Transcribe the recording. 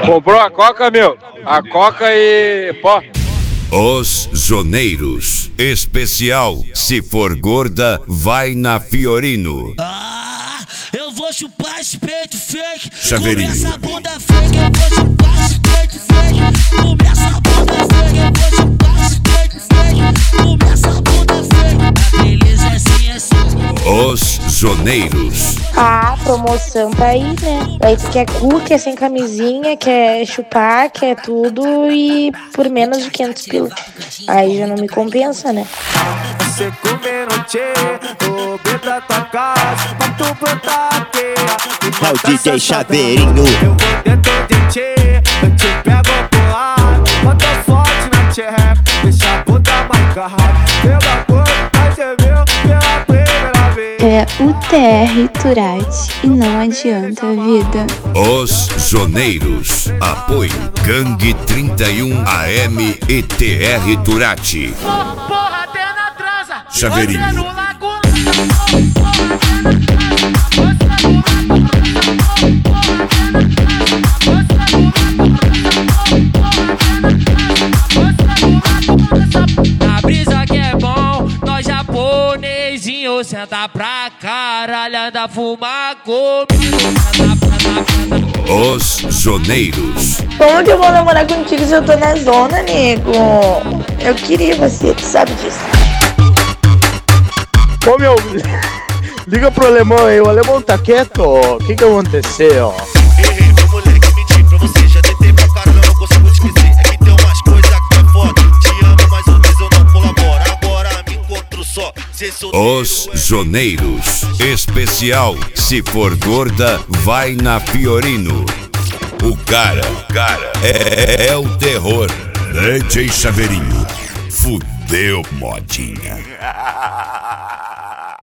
Comprou a coca, meu? A coca e pó. Os zoneiros. Especial. Se for gorda, vai na Fiorino. Eu vou chupar esse peito fake. Chaveirinho. Começa a bunda fake. Eu vou chupar esse peito fake. Começa a bunda fake. Eu vou chupar esse peito fake. Começa a bunda fake. A beleza é assim, é assim. Os zoneiros. A promoção tá aí, né? Aí tu quer cu, quer sem camisinha, quer chupar, quer tudo e por menos de 500 pila. Aí já não me compensa, né? Você comer no tchê, vou vir pra tua casa, pra tu plantar aqui. É o DJ Chaveirinho. Eu vou dentro de tchê, eu te pego pro lado, bota forte na tcheca, deixa a bunda marcada. Pela boca, mas é meu, pela primeira vez. É o TR Turati e não adianta, vida. Os zoneiros. Apoio Gangue 31 AM e TR Turati. Porra, até na transa. Chaveirinho. Você no lago. Na brisa que é bom, nós japonesinho senta pra caralho, anda fumar comigo. Os zoneiros. Como que eu vou namorar contigo se eu tô na zona, nego? Eu queria você, tu sabe disso. Ô, meu, liga pro alemão aí. O alemão tá quieto? O que aconteceu? Ei, meu moleque, menti pra você. Já tentei pra caramba, não consigo te esquecer. É que tem umas coisas que é foda. Te amo, mas às vezes eu não colaboro. Agora me encontro só. Os zoneiros. Especial. Se for gorda, vai na Fiorino. O cara é o terror. DJ Chaveirinho. Fudeu, modinha.